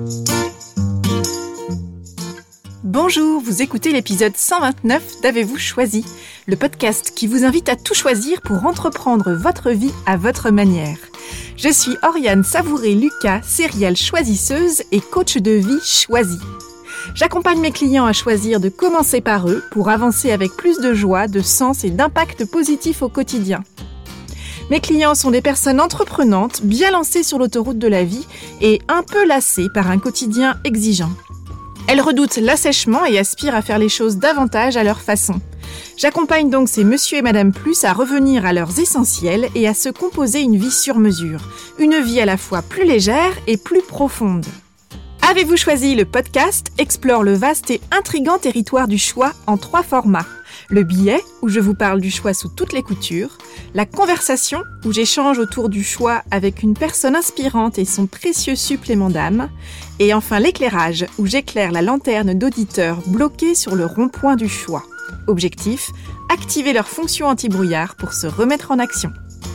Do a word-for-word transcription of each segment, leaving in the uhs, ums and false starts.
Bonjour, vous écoutez l'épisode cent vingt-neuf d'Avez-vous choisi, le podcast qui vous invite à tout choisir pour entreprendre votre vie à votre manière. Je suis Oriane Savouré-Lucas, serial choisisseuse et coach de vie choisie. J'accompagne mes clients à choisir de commencer par eux pour avancer avec plus de joie, de sens et d'impact positif au quotidien. Mes clients sont des personnes entreprenantes, bien lancées sur l'autoroute de la vie et un peu lassées par un quotidien exigeant. Elles redoutent l'assèchement et aspirent à faire les choses davantage à leur façon. J'accompagne donc ces monsieur et madame plus à revenir à leurs essentiels et à se composer une vie sur mesure. Une vie à la fois plus légère et plus profonde. Avez-vous choisi le podcast explore le vaste et intrigant territoire du choix en trois formats. Le billet, où je vous parle du choix sous toutes les coutures. La conversation, où j'échange autour du choix avec une personne inspirante et son précieux supplément d'âme. Et enfin l'éclairage, où j'éclaire la lanterne d'auditeurs bloqués sur le rond-point du choix. Objectif, activer leur fonction anti-brouillard pour se remettre en action.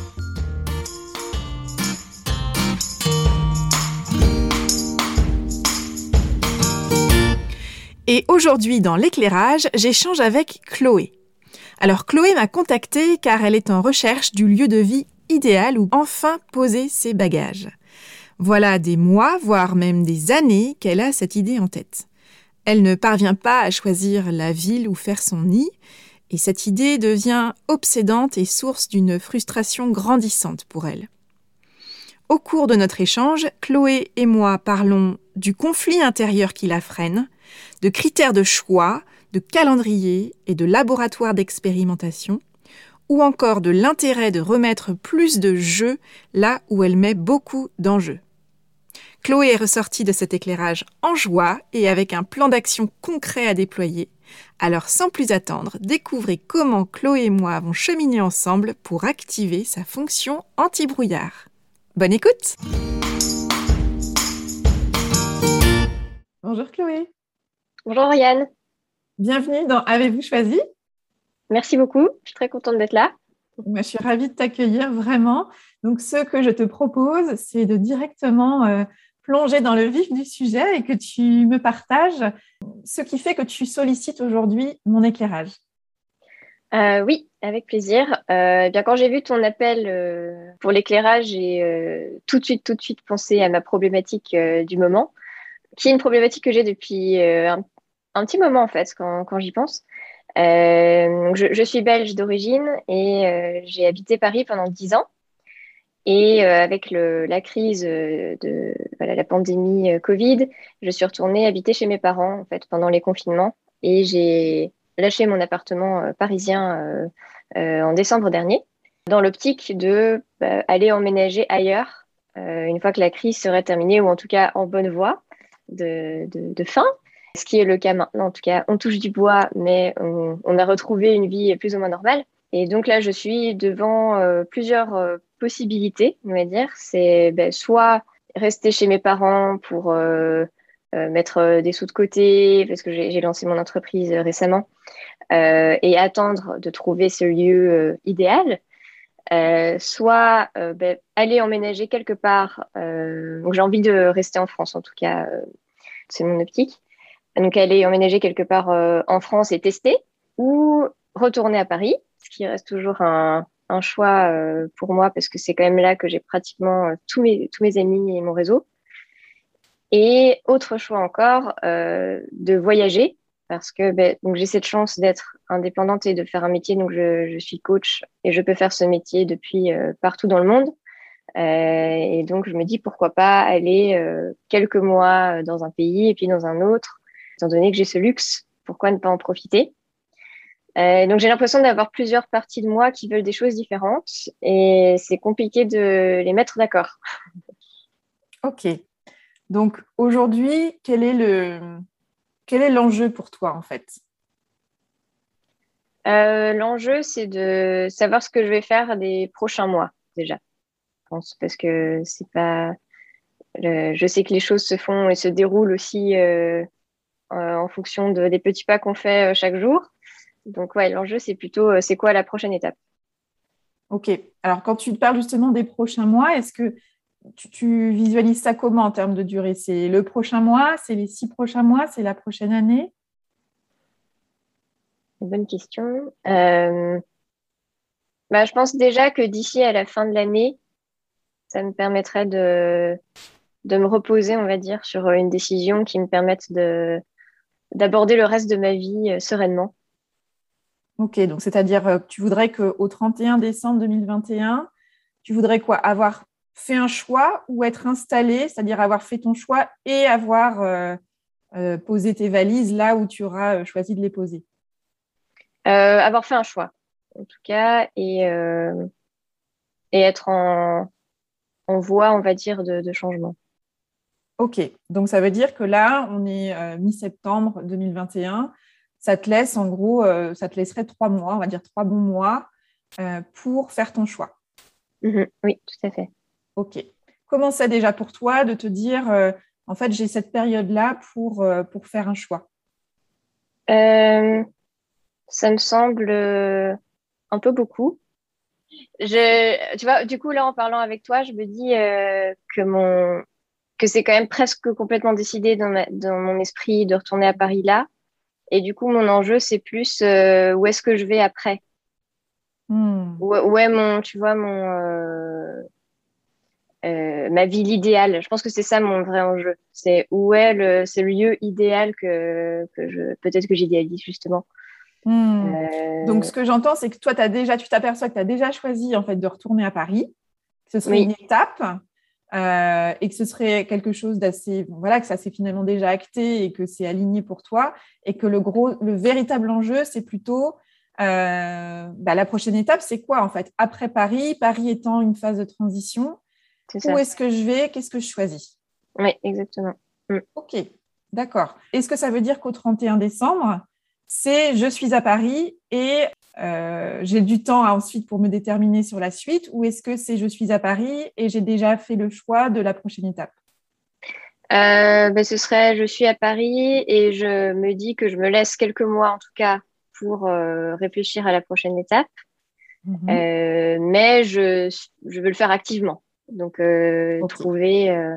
Et aujourd'hui, dans l'éclairage, j'échange avec Chloé. Alors Chloé m'a contactée car elle est en recherche du lieu de vie idéal où enfin poser ses bagages. Voilà des mois, voire même des années qu'elle a cette idée en tête. Elle ne parvient pas à choisir la ville où faire son nid, et cette idée devient obsédante et source d'une frustration grandissante pour elle. Au cours de notre échange, Chloé et moi parlons du conflit intérieur qui la freine, de critères de choix, de calendrier et de laboratoire d'expérimentation, ou encore de l'intérêt de remettre plus de jeu là où elle met beaucoup d'enjeux. Chloé est ressortie de cet éclairage en joie et avec un plan d'action concret à déployer. Alors sans plus attendre, découvrez comment Chloé et moi avons cheminé ensemble pour activer sa fonction anti-brouillard. Bonne écoute! Bonjour Chloé. Bonjour Yann. Bienvenue dans Avez-vous choisi? Merci beaucoup, je suis très contente d'être là. Moi, je suis ravie de t'accueillir vraiment. Donc, ce que je te propose, c'est de directement euh, plonger dans le vif du sujet et que tu me partages ce qui fait que tu sollicites aujourd'hui mon éclairage. Euh, oui, avec plaisir. Euh, bien, quand j'ai vu ton appel euh, pour l'éclairage, j'ai euh, tout de suite, tout de suite pensé à ma problématique euh, du moment, qui est une problématique que j'ai depuis euh, un, un petit moment en fait, quand, quand j'y pense. Euh, je, je suis belge d'origine et euh, j'ai habité Paris pendant dix ans. Et euh, avec le, la crise euh, de voilà, la pandémie euh, Covid, je suis retournée habiter chez mes parents en fait pendant les confinements et j'ai lâché mon appartement euh, parisien euh, euh, en décembre dernier dans l'optique de bah, aller emménager ailleurs euh, une fois que la crise serait terminée ou en tout cas en bonne voie de, de, de fin. Ce qui est le cas maintenant, en tout cas, on touche du bois, mais on, on a retrouvé une vie plus ou moins normale. Et donc là, je suis devant euh, plusieurs euh, possibilités, on va dire. C'est ben, soit rester chez mes parents pour euh, euh, mettre euh, des sous de côté, parce que j'ai, j'ai lancé mon entreprise euh, récemment, euh, et attendre de trouver ce lieu euh, idéal. Euh, soit euh, ben, aller emménager quelque part. Euh, donc j'ai envie de rester en France, en tout cas, euh, c'est mon optique. Donc aller emménager quelque part euh, en France et tester, ou retourner à Paris, ce qui reste toujours un, un choix euh, pour moi parce que c'est quand même là que j'ai pratiquement euh, tous mes tous mes amis et mon réseau. Et autre choix encore, euh, de voyager parce que ben, donc j'ai cette chance d'être indépendante et de faire un métier. Donc je, je suis coach et je peux faire ce métier depuis euh, partout dans le monde. Euh, et donc je me dis pourquoi pas aller euh, quelques mois dans un pays et puis dans un autre. Étant donné que j'ai ce luxe, pourquoi ne pas en profiter? Euh, donc j'ai l'impression d'avoir plusieurs parties de moi qui veulent des choses différentes et c'est compliqué de les mettre d'accord. Ok. Donc aujourd'hui, quel est le quel est l'enjeu pour toi en fait? Euh, l'enjeu, c'est de savoir ce que je vais faire des prochains mois déjà. Je pense parce que c'est pas. Le... Je sais que les choses se font et se déroulent aussi. Euh, Euh, en fonction de, des petits pas qu'on fait euh, chaque jour. Donc, ouais, l'enjeu, c'est plutôt, euh, c'est quoi la prochaine étape? Ok. Alors, quand tu parles justement des prochains mois, est-ce que tu, tu visualises ça comment en termes de durée? C'est le prochain mois? C'est les six prochains mois? C'est la prochaine année? Une bonne question. Euh, bah, je pense déjà que d'ici à la fin de l'année, ça me permettrait de, de me reposer, on va dire, sur une décision qui me permette de, d'aborder le reste de ma vie euh, sereinement. Ok, donc c'est-à-dire euh, que tu voudrais qu'au trente et un décembre deux mille vingt et un, tu voudrais quoi? Avoir fait un choix ou être installé, c'est-à-dire avoir fait ton choix et avoir euh, euh, posé tes valises là où tu auras euh, choisi de les poser. Euh, avoir fait un choix, en tout cas, et, euh, et être en, en voie, on va dire, de, de changement. Ok, donc ça veut dire que là, on est euh, mi-septembre deux mille vingt et un. Ça te laisse, en gros, euh, ça te laisserait trois mois, on va dire trois bons mois euh, pour faire ton choix. Mhm. Oui, tout à fait. Ok. Comment c'est déjà pour toi de te dire, euh, en fait, j'ai cette période-là pour, euh, pour faire un choix? Euh, ça me semble euh, un peu beaucoup. Je, tu vois, du coup, là, en parlant avec toi, je me dis euh, que mon, que c'est quand même presque complètement décidé dans ma, dans mon esprit de retourner à Paris là. Et du coup, mon enjeu, c'est plus euh, où est-ce que je vais après? Hmm. Où, où est mon, tu vois, mon, euh, euh, ma ville idéale. Je pense que c'est ça mon vrai enjeu. C'est où est le, c'est le lieu idéal que, que je, peut-être que j'idéalise justement. Hmm. Donc, Euh, ce que j'entends, c'est que toi, t'as déjà, tu t'aperçois que tu as déjà choisi en fait, de retourner à Paris, que ce serait une oui, étape euh, et que ce serait quelque chose d'assez, bon, voilà, que ça s'est finalement déjà acté et que c'est aligné pour toi et que le gros, le véritable enjeu, c'est plutôt euh, bah, la prochaine étape, c'est quoi en fait? Après Paris, Paris étant une phase de transition, c'est où ça. est-ce que je vais? Qu'est-ce que je choisis? Oui, exactement. Mm. Ok, d'accord. Est-ce que ça veut dire qu'au trente et un décembre, c'est je suis à Paris et euh, j'ai du temps à ensuite pour me déterminer sur la suite, ou est-ce que c'est je suis à Paris et j'ai déjà fait le choix de la prochaine étape? Euh, ben, ce serait, je suis à Paris et je me dis que je me laisse quelques mois en tout cas pour euh, réfléchir à la prochaine étape. Mhm. Euh, mais je, je veux le faire activement. Donc, euh, Ok, trouver, euh,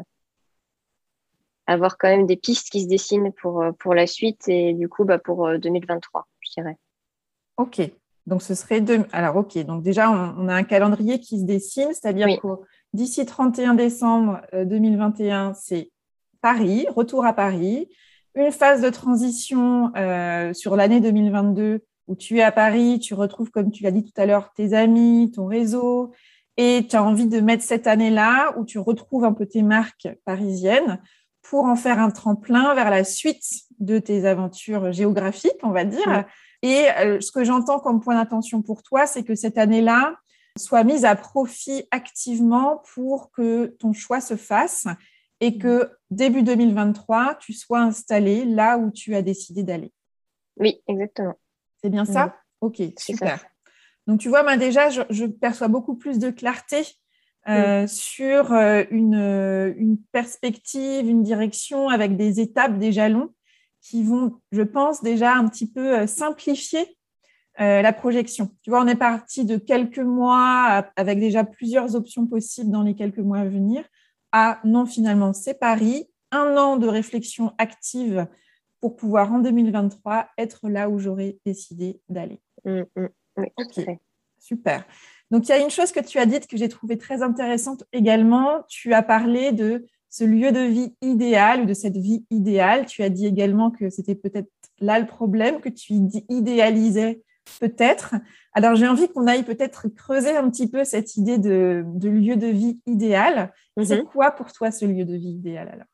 avoir quand même des pistes qui se dessinent pour, euh, pour la suite et du coup, bah, pour euh, deux mille vingt-trois, je dirais. ok. Donc ce serait deux. Alors ok, donc déjà on, on a un calendrier qui se dessine, c'est-à-dire Oui, que d'ici trente et un décembre euh, deux mille vingt et un, c'est Paris, retour à Paris, une phase de transition euh, sur l'année deux mille vingt-deux où tu es à Paris, tu retrouves, comme tu l'as dit tout à l'heure, tes amis, ton réseau, et tu as envie de mettre cette année-là où tu retrouves un peu tes marques parisiennes pour en faire un tremplin vers la suite de tes aventures géographiques, on va mm, dire. Et euh, ce que j'entends comme point d'attention pour toi, c'est que cette année-là soit mise à profit activement pour que ton choix se fasse et que début deux mille vingt-trois, tu sois installé là où tu as décidé d'aller. oui, exactement. C'est bien Mm, ça? Ok, c'est ça. super. Donc, tu vois, moi, déjà, je, je perçois beaucoup plus de clarté Mm, euh, sur euh, une, euh, une perspective, une direction avec des étapes, des jalons qui vont, je pense, déjà un petit peu euh, simplifier euh, la projection. Tu vois, on est parti de quelques mois avec déjà plusieurs options possibles dans les quelques mois à venir à non, finalement, c'est Paris, un an de réflexion active pour pouvoir en deux mille vingt-trois être là où j'aurais décidé d'aller. mm, mm. Oui, Ok, tout à fait. super. Donc, il y a une chose que tu as dite que j'ai trouvée très intéressante également. Tu as parlé de ce lieu de vie idéal ou de cette vie idéale. Tu as dit également que c'était peut-être là le problème, que tu idéalisais peut-être. Alors, j'ai envie qu'on aille peut-être creuser un petit peu cette idée de, de lieu de vie idéal. C'est Mhm. quoi pour toi ce lieu de vie idéal alors?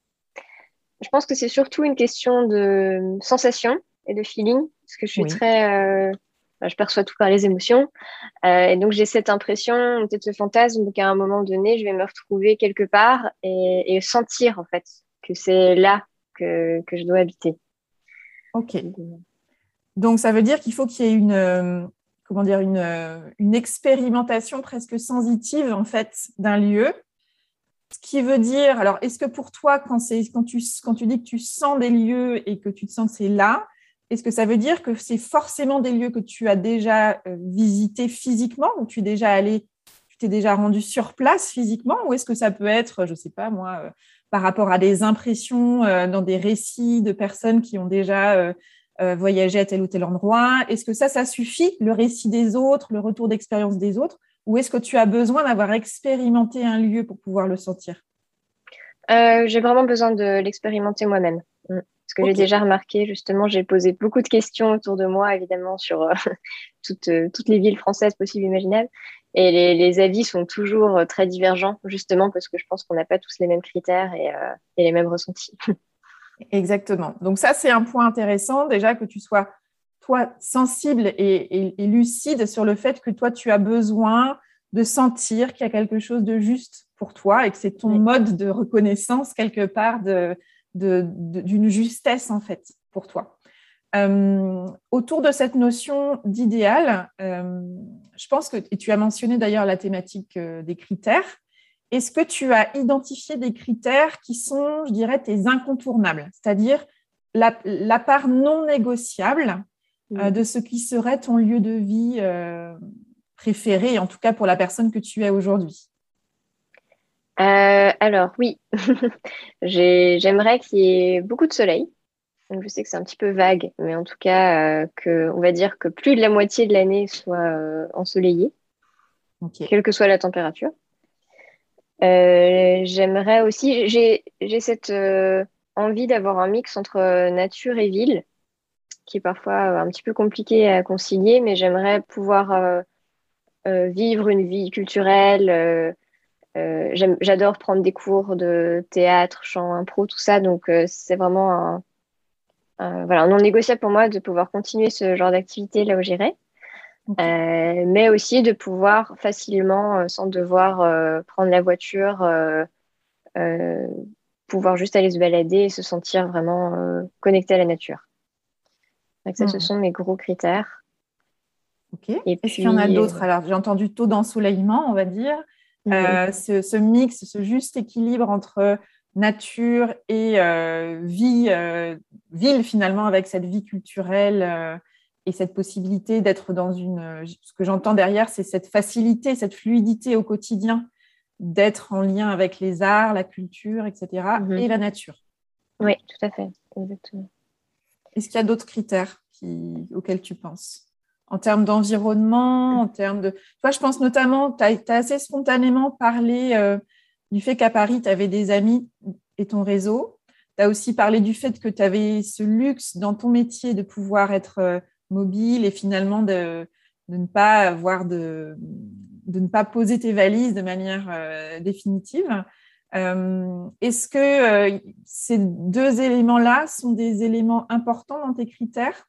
Je pense que c'est surtout une question de sensation et de feeling, parce que je suis Oui. très, euh, enfin, je perçois tout par les émotions. Euh, et donc, j'ai cette impression, peut-être ce fantasme qu'à un moment donné, je vais me retrouver quelque part et, et sentir, en fait, que c'est là que, que je dois habiter. Ok. Donc, ça veut dire qu'il faut qu'il y ait une, euh, comment dire, une, euh, une expérimentation presque sensitive, en fait, d'un lieu. Ce qui veut dire, alors, est-ce que pour toi, quand, c'est, quand, tu, quand tu dis que tu sens des lieux et que tu te sens que c'est là, est-ce que ça veut dire que c'est forcément des lieux que tu as déjà euh, visités physiquement ou tu es déjà allé tu t'es déjà rendu sur place physiquement ou est-ce que ça peut être, je ne sais pas moi, euh, par rapport à des impressions euh, dans des récits de personnes qui ont déjà euh, euh, voyagé à tel ou tel endroit? Est-ce que ça, ça suffit, le récit des autres, le retour d'expérience des autres? Ou est-ce que tu as besoin d'avoir expérimenté un lieu pour pouvoir le sentir? Euh, j'ai vraiment besoin de l'expérimenter moi-même. Mm. Parce que j'ai Ok. déjà remarqué, justement, j'ai posé beaucoup de questions autour de moi, évidemment, sur euh, toutes, euh, toutes les villes françaises possibles et imaginables. Et les, les avis sont toujours euh, très divergents, justement, parce que je pense qu'on n'a pas tous les mêmes critères et, euh, et les mêmes ressentis. Exactement. Donc ça, c'est un point intéressant, déjà que tu sois, toi, sensible et, et- et lucide sur le fait que toi, tu as besoin de sentir qu'il y a quelque chose de juste pour toi et que c'est ton Oui. mode de reconnaissance, quelque part, de, de- de- d'une justesse, en fait, pour toi. Euh, autour de cette notion d'idéal, euh, je pense que, et tu as mentionné d'ailleurs la thématique euh, des critères, est-ce que tu as identifié des critères qui sont, je dirais, tes incontournables, c'est-à-dire la, la part non négociable euh, Mm. de ce qui serait ton lieu de vie euh, préféré, en tout cas pour la personne que tu es aujourd'hui? Euh, alors, oui, J'ai- j'aimerais qu'il y ait beaucoup de soleil. Donc, je sais que c'est un petit peu vague, mais en tout cas, euh, que, on va dire que plus de la moitié de l'année soit euh, ensoleillée, Ok. quelle que soit la température. Euh, j'aimerais aussi, j'ai, j'ai cette euh, envie d'avoir un mix entre euh, nature et ville, qui est parfois euh, un petit peu compliqué à concilier, mais j'aimerais pouvoir euh, euh, vivre une vie culturelle. euh, euh, j'aime, j'adore prendre des cours de théâtre, chant, impro, tout ça, donc euh, c'est vraiment un, un- voilà, un non négociable pour moi de pouvoir continuer ce genre d'activité là où j'irai. Ok. Euh, mais aussi de pouvoir facilement, euh, sans devoir euh, prendre la voiture, euh, euh, pouvoir juste aller se balader et se sentir vraiment euh, connecté à la nature. Donc ça, ce Hmm. sont mes gros critères. Ok. Et Est-ce qu'il y en a puis, d'autres? euh, Alors, j'ai entendu taux d'ensoleillement, on va dire. mhm. Euh, ce, ce mix, ce juste équilibre entre nature et euh, vie, euh, ville finalement, avec cette vie culturelle euh, et cette possibilité d'être dans une... euh, Ce que j'entends derrière, c'est cette facilité, cette fluidité au quotidien d'être en lien avec les arts, la culture, et cetera, Mhm. et la nature. Oui, tout à fait, exactement. Est-ce qu'il y a d'autres critères qui, auxquels tu penses? En termes d'environnement, en termes de... Tu vois, je pense notamment, tu as, assez spontanément parlé euh, du fait qu'à Paris, tu avais des amis et ton réseau. Tu as aussi parlé du fait que tu avais ce luxe dans ton métier de pouvoir être euh, mobile et finalement de, de ne pas avoir de, de ne pas poser tes valises de manière euh, définitive. Euh, est-ce que euh, ces deux éléments-là sont des éléments importants dans tes critères?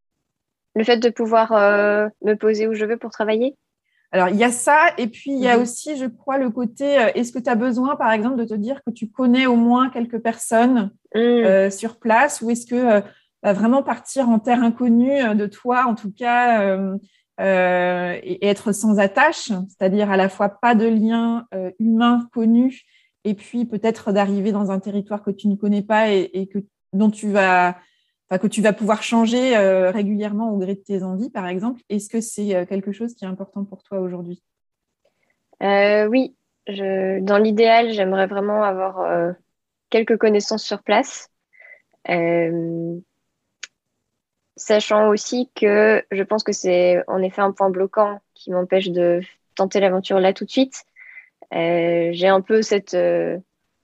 Le fait de pouvoir euh, me poser où je veux pour travailler. Alors, il y a ça, et puis il y a Mhm. aussi, je crois, le côté, euh, est-ce que tu as besoin, par exemple, de te dire que tu connais au moins quelques personnes Mm. euh, sur place, ou est-ce que euh, bah, vraiment partir en terre inconnue euh, de toi, en tout cas, euh, euh, et, et être sans attache, c'est-à-dire à la fois pas de lien euh, humain connu, et puis peut-être d'arriver dans un territoire que tu ne connais pas et, et que, dont tu vas, enfin, que tu vas pouvoir changer euh, régulièrement au gré de tes envies, par exemple. Est-ce que c'est euh, quelque chose qui est important pour toi aujourd'hui? Euh, oui, je, dans l'idéal, j'aimerais vraiment avoir euh, quelques connaissances sur place. Euh, Sachant aussi que je pense que c'est en effet un point bloquant qui m'empêche de tenter l'aventure là tout de suite. Euh, j'ai un peu cette, euh,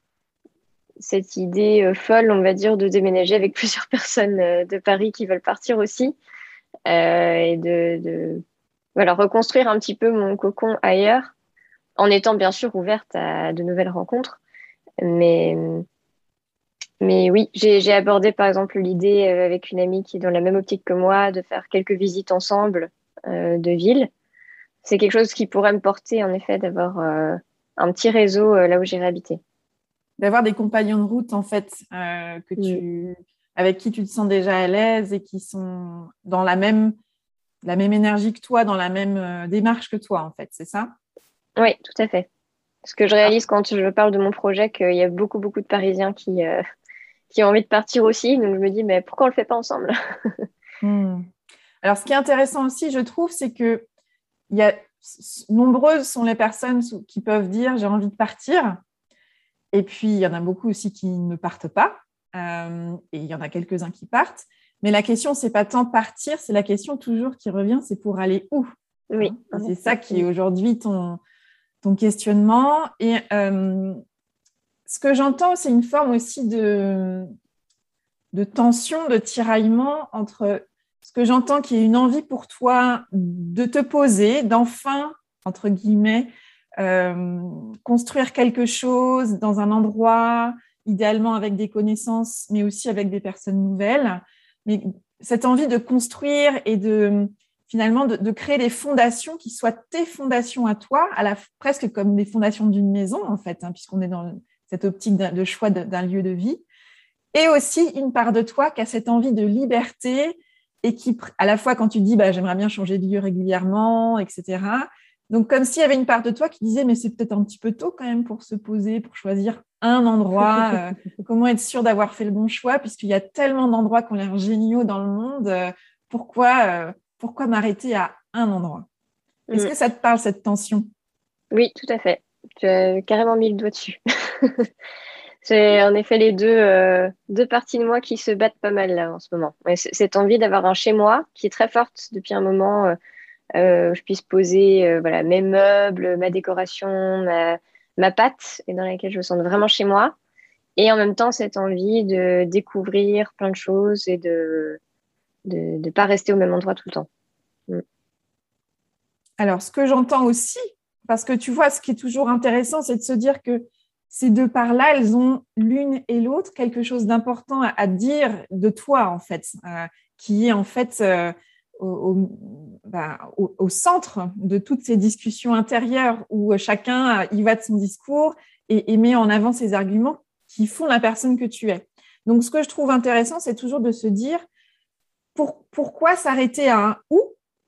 cette idée euh, folle, on va dire, de déménager avec plusieurs personnes euh, de Paris qui veulent partir aussi euh, et de, de voilà, reconstruire un petit peu mon cocon ailleurs en étant bien sûr ouverte à de nouvelles rencontres. Mais, mais oui, j'ai, j'ai abordé par exemple l'idée euh, avec une amie qui est dans la même optique que moi de faire quelques visites ensemble euh, de ville. C'est quelque chose qui pourrait me porter en effet d'avoir euh, un petit réseau euh, là où j'irai habiter. D'avoir des compagnons de route, en fait, euh, que Mm. tu, avec qui tu te sens déjà à l'aise et qui sont dans la même, la même énergie que toi, dans la même euh, démarche que toi, en fait, c'est ça? Oui, tout à fait. Parce que je Ah. réalise quand je parle de mon projet qu'il y a beaucoup, beaucoup de Parisiens qui, euh, qui ont envie de partir aussi. Donc je me dis, mais pourquoi on le fait pas ensemble? Hmm. Alors, ce qui est intéressant aussi, je trouve, c'est que il y a, nombreuses sont les personnes qui peuvent dire j'ai envie de partir. Et puis, il y en a beaucoup aussi qui ne partent pas. Euh, et il y en a quelques-uns qui partent. Mais la question, ce n'est pas tant partir, c'est la question toujours qui revient, c'est pour aller où? Oui. Hein, c'est ça qui est aujourd'hui ton, ton questionnement. Et euh, ce que j'entends, c'est une forme aussi de, de tension, de tiraillement entre ce que j'entends qui est une envie pour toi de te poser, d'enfin, entre guillemets, euh, construire quelque chose dans un endroit, idéalement avec des connaissances, mais aussi avec des personnes nouvelles. Mais cette envie de construire et de finalement de, de créer des fondations qui soient tes fondations à toi, à la, presque comme des fondations d'une maison, en fait, hein, puisqu'on est dans cette optique de, de choix de, d'un lieu de vie. Et aussi une part de toi qui a cette envie de liberté et qui, à la fois, quand tu dis bah, « j'aimerais bien changer de lieu régulièrement », et cetera. Donc, comme s'il y avait une part de toi qui disait « mais c'est peut-être un petit peu tôt quand même pour se poser, pour choisir un endroit. Euh, comment être sûr d'avoir fait le bon choix puisqu'il y a tellement d'endroits qui ont l'air géniaux dans le monde. Euh, pourquoi, euh, pourquoi m'arrêter à un endroit ?» Est-ce que ça te parle, cette tension? Oui, tout à fait. Tu as carrément mis le doigt dessus. C'est en effet les deux, euh, deux parties de moi qui se battent pas mal là en ce moment. Ouais, c- cette envie d'avoir un chez moi qui est très forte depuis un moment, euh, euh, où je puisse poser euh, voilà, mes meubles, ma décoration, ma, ma patte, et dans laquelle je me sens vraiment chez moi. Et en même temps, cette envie de découvrir plein de choses et de de ne pas rester au même endroit tout le temps. Mm. Alors, ce que j'entends aussi, parce que tu vois, ce qui est toujours intéressant, c'est de se dire que ces deux parts-là, elles ont l'une et l'autre quelque chose d'important à, à dire de toi, en fait, euh, qui est en fait euh, au, au, bah, au, au centre de toutes ces discussions intérieures où chacun y va de son discours et, et met en avant ses arguments qui font la personne que tu es. Donc, ce que je trouve intéressant, c'est toujours de se dire pour, pourquoi s'arrêter à un « où »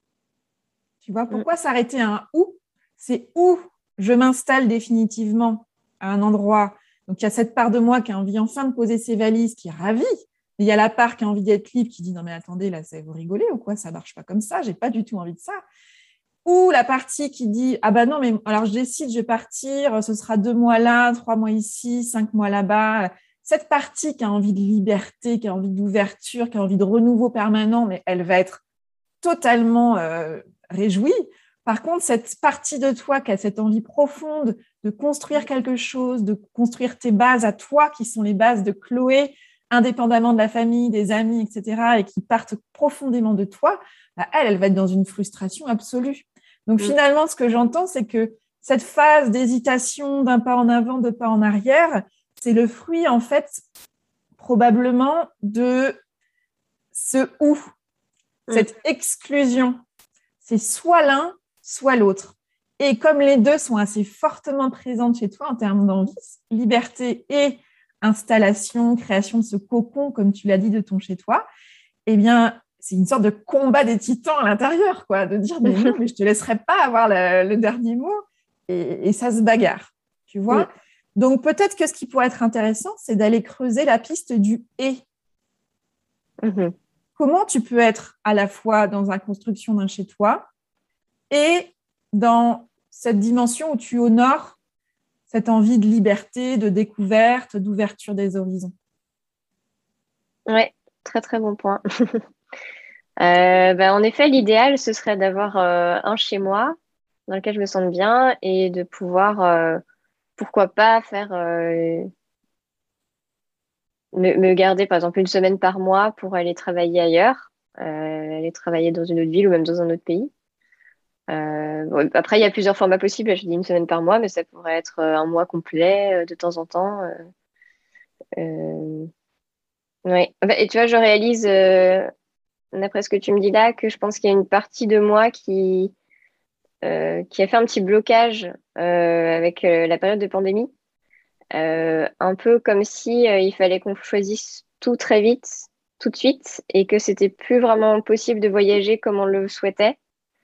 Tu vois, pourquoi s'arrêter à un où? C'est où je m'installe définitivement à un endroit. Donc, il y a cette part de moi qui a envie enfin de poser ses valises, qui est ravie. Et il y a la part qui a envie d'être libre, qui dit non, mais attendez, là, ça, vous rigolez ou quoi? Ça ne marche pas comme ça, j'ai pas du tout envie de ça. Ou la partie qui dit ah bah non, mais alors je décide, je vais partir, ce sera deux mois là, trois mois ici, cinq mois là-bas. Cette partie qui a envie de liberté, qui a envie d'ouverture, qui a envie de renouveau permanent, mais elle va être totalement euh, réjouie. Par contre, cette partie de toi qui a cette envie profonde de construire quelque chose, de construire tes bases à toi, qui sont les bases de Chloé, indépendamment de la famille, des amis, et cetera, et qui partent profondément de toi, bah, elle, elle va être dans une frustration absolue. Donc, mmh. finalement, ce que j'entends, c'est que cette phase d'hésitation, d'un pas en avant, de pas en arrière, c'est le fruit, en fait, probablement de ce « où », cette exclusion. C'est soit l'un, soit l'autre. Et comme les deux sont assez fortement présentes chez toi en termes d'envie, liberté et installation, création de ce cocon, comme tu l'as dit, de ton chez-toi, eh bien, c'est une sorte de combat des titans à l'intérieur, quoi, de dire, mais non, mais je ne te laisserai pas avoir le, le dernier mot. Et, et ça se bagarre, tu vois. Oui. Donc, peut-être que ce qui pourrait être intéressant, c'est d'aller creuser la piste du « et ». Mm-hmm. Comment tu peux être à la fois dans la construction d'un chez-toi et dans cette dimension où tu honores cette envie de liberté, de découverte, d'ouverture des horizons? Oui, très très bon point. euh, ben, en effet, l'idéal, ce serait d'avoir euh, un chez-moi dans lequel je me sente bien et de pouvoir, euh, pourquoi pas, faire euh, me, me garder par exemple une semaine par mois pour aller travailler ailleurs, euh, aller travailler dans une autre ville ou même dans un autre pays. Euh, bon, après, il y a plusieurs formats possibles. Je dis une semaine par mois, mais ça pourrait être un mois complet euh, de temps en temps. Euh, euh, ouais. Et tu vois, je réalise, euh, d'après ce que tu me dis là, que je pense qu'il y a une partie de moi qui, euh, qui a fait un petit blocage euh, avec euh, la période de pandémie. Euh, un peu comme si euh, il fallait qu'on choisisse tout très vite, tout de suite, et que c'était plus vraiment possible de voyager comme on le souhaitait.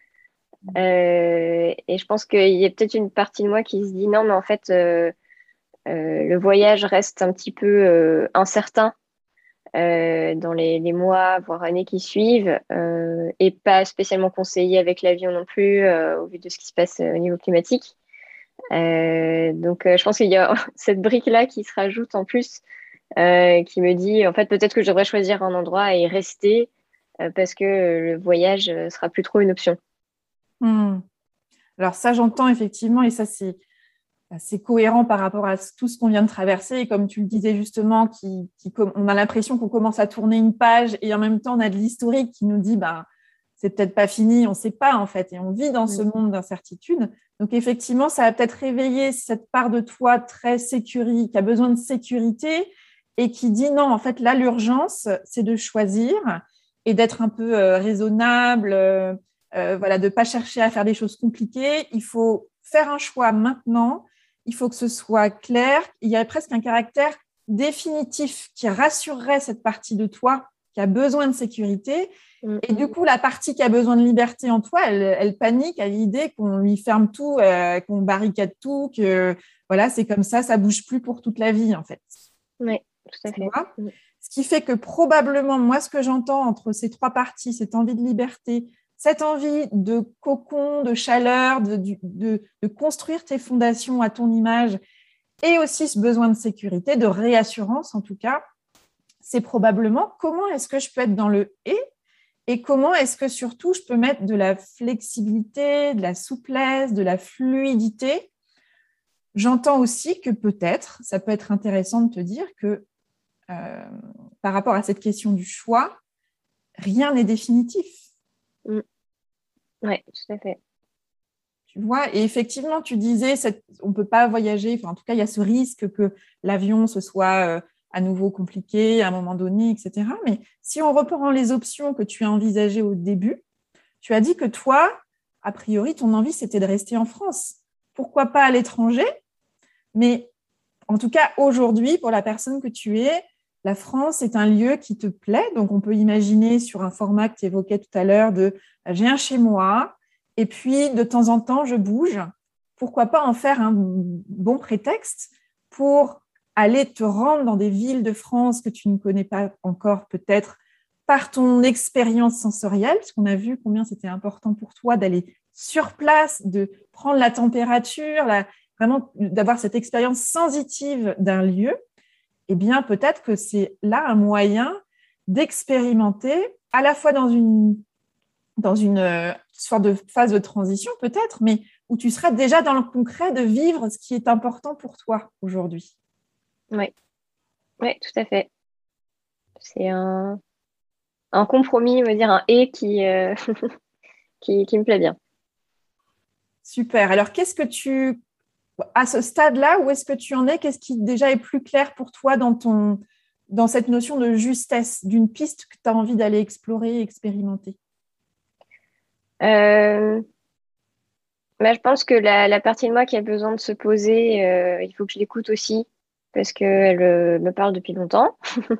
Euh, et je pense qu'il y a peut-être une partie de moi qui se dit non, mais en fait, euh, euh, le voyage reste un petit peu euh, incertain euh, dans les, les mois, voire années qui suivent, euh, et pas spécialement conseillé avec l'avion non plus, euh, au vu de ce qui se passe euh, au niveau climatique. Euh, donc, euh, je pense qu'il y a cette brique-là qui se rajoute en plus, euh, qui me dit, en fait, peut-être que je devrais choisir un endroit et y rester, euh, parce que le voyage euh, sera plus trop une option. Hmm. Alors ça, j'entends effectivement, et ça, c'est, c'est cohérent par rapport à tout ce qu'on vient de traverser. Et comme tu le disais justement, qui, qui, on a l'impression qu'on commence à tourner une page et en même temps, on a de l'historique qui nous dit, bah, c'est peut-être pas fini, on ne sait pas en fait. Et on vit dans ce monde d'incertitude. Donc effectivement, ça va peut-être réveiller cette part de toi très sécurité, qui a besoin de sécurité et qui dit non, en fait, là, l'urgence, c'est de choisir et d'être un peu euh, raisonnable, euh, euh, voilà, de ne pas chercher à faire des choses compliquées. Il faut faire un choix maintenant. Il faut que ce soit clair. Il y a presque un caractère définitif qui rassurerait cette partie de toi qui a besoin de sécurité. Et du coup, la partie qui a besoin de liberté en toi, elle, elle panique à l'idée qu'on lui ferme tout, euh, qu'on barricade tout, que voilà, c'est comme ça, ça bouge plus pour toute la vie, en fait. Oui, tout à fait. Mmh. Ce qui fait que probablement, moi, ce que j'entends entre ces trois parties, cette envie de liberté, cette envie de cocon, de chaleur, de, de, de construire tes fondations à ton image, et aussi ce besoin de sécurité, de réassurance en tout cas, c'est probablement comment est-ce que je peux être dans le « et » et comment est-ce que surtout je peux mettre de la flexibilité, de la souplesse, de la fluidité. J'entends aussi que peut-être, ça peut être intéressant de te dire que euh, par rapport à cette question du choix, rien n'est définitif. Mmh. Oui, tout à fait. Tu vois, et effectivement, tu disais, cette, on ne peut pas voyager, enfin, en tout cas, il y a ce risque que l'avion, ce soit euh, à nouveau compliqué à un moment donné, et cetera. Mais si on reprend les options que tu as envisagées au début, tu as dit que toi, a priori, ton envie, c'était de rester en France. Pourquoi pas à l'étranger? Mais en tout cas, aujourd'hui, pour la personne que tu es, la France est un lieu qui te plaît. Donc, on peut imaginer sur un format que tu évoquais tout à l'heure de « j'ai un chez moi ». Et puis, de temps en temps, je bouge. Pourquoi pas en faire un bon prétexte pour aller te rendre dans des villes de France que tu ne connais pas encore peut-être par ton expérience sensorielle, parce qu'on a vu combien c'était important pour toi d'aller sur place, de prendre la température, la, vraiment d'avoir cette expérience sensitive d'un lieu. Eh bien, peut-être que c'est là un moyen d'expérimenter à la fois dans une dans une euh, sorte de phase de transition peut-être, mais où tu seras déjà dans le concret de vivre ce qui est important pour toi aujourd'hui. Oui, oui, tout à fait. C'est un, un compromis, on va dire un « et » qui, euh, qui, qui me plaît bien. Super. Alors, qu'est-ce que tu, à ce stade-là, où est-ce que tu en es? Qu'est-ce qui déjà est plus clair pour toi dans, ton, dans cette notion de justesse, d'une piste que tu as envie d'aller explorer et expérimenter? Euh, bah, je pense que la, la partie de moi qui a besoin de se poser, euh, il faut que je l'écoute aussi, parce qu'elle euh, me parle depuis longtemps.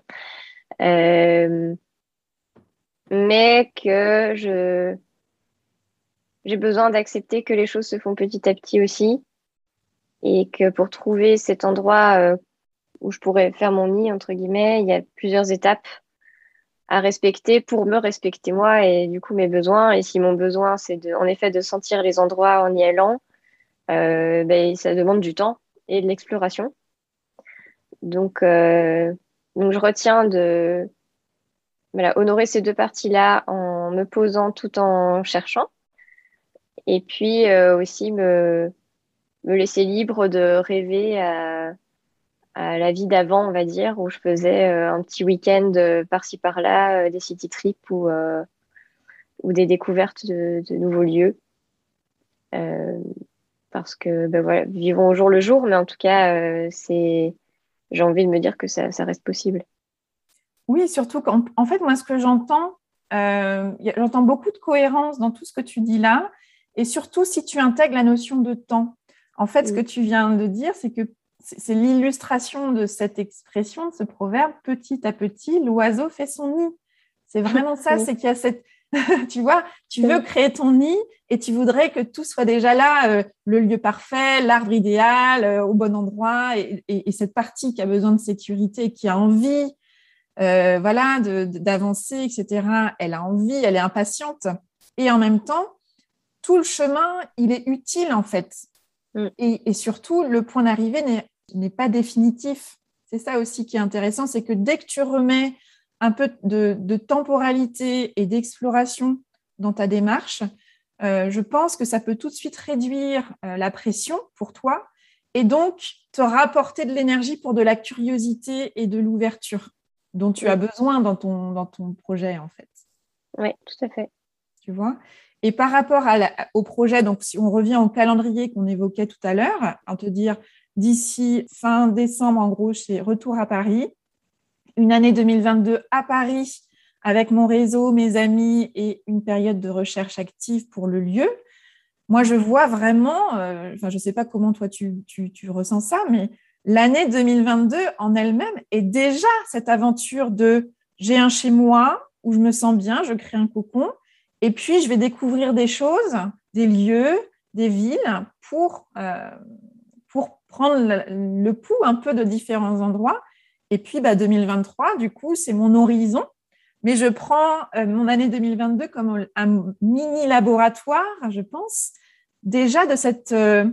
euh, mais que je j'ai besoin d'accepter que les choses se font petit à petit aussi, et que pour trouver cet endroit euh, où je pourrais faire mon nid, entre guillemets, il y a plusieurs étapes à respecter pour me respecter moi et du coup mes besoins. Et si mon besoin, c'est de, en effet de sentir les endroits en y allant, euh, ben, ça demande du temps et de l'exploration. Donc, euh, donc je retiens de voilà, honorer ces deux parties-là en me posant tout en cherchant. Et puis euh, aussi me, me laisser libre de rêver à, à la vie d'avant, on va dire, où je faisais euh, un petit week-end euh, par-ci par-là, euh, des city trips ou, euh, ou des découvertes de, de nouveaux lieux. Euh, parce que ben voilà, vivons au jour le jour, mais en tout cas, euh, c'est, j'ai envie de me dire que ça, ça reste possible. Oui, surtout qu'en en fait, moi, ce que j'entends, euh, j'entends beaucoup de cohérence dans tout ce que tu dis là, et surtout si tu intègres la notion de temps. En fait, ce que tu viens de dire, c'est que c'est l'illustration de cette expression, de ce proverbe, petit à petit, l'oiseau fait son nid. C'est vraiment ça, Oui. c'est qu'il y a cette... tu vois, tu veux créer ton nid et tu voudrais que tout soit déjà là, euh, le lieu parfait, l'arbre idéal, euh, au bon endroit, et, et, et cette partie qui a besoin de sécurité, qui a envie euh, voilà, de, de, d'avancer, et cetera. Elle a envie, elle est impatiente. Et en même temps, tout le chemin, il est utile en fait. Mm. Et, et surtout, le point d'arrivée n'est, n'est pas définitif. C'est ça aussi qui est intéressant, c'est que dès que tu remets un peu de, de temporalité et d'exploration dans ta démarche, euh, je pense que ça peut tout de suite réduire euh, la pression pour toi et donc te rapporter de l'énergie pour de la curiosité et de l'ouverture dont tu oui. as besoin dans ton, dans ton projet, en fait. Oui, tout à fait. Tu vois ? Et par rapport à la, au projet, donc si on revient au calendrier qu'on évoquait tout à l'heure, en te dire d'ici fin décembre, en gros, c'est retour à Paris, une année deux mille vingt-deux à Paris avec mon réseau, mes amis et une période de recherche active pour le lieu. Moi, je vois vraiment, euh, enfin, je ne sais pas comment toi tu, tu, tu ressens ça, mais l'année deux mille vingt-deux en elle-même est déjà cette aventure de j'ai un chez moi où je me sens bien, je crée un cocon et puis je vais découvrir des choses, des lieux, des villes pour, euh, pour prendre le, le pouls un peu de différents endroits. Et puis, bah, deux mille vingt-trois, du coup, c'est mon horizon. Mais je prends euh, mon année deux mille vingt-deux comme un mini laboratoire, je pense, déjà de, cette, euh,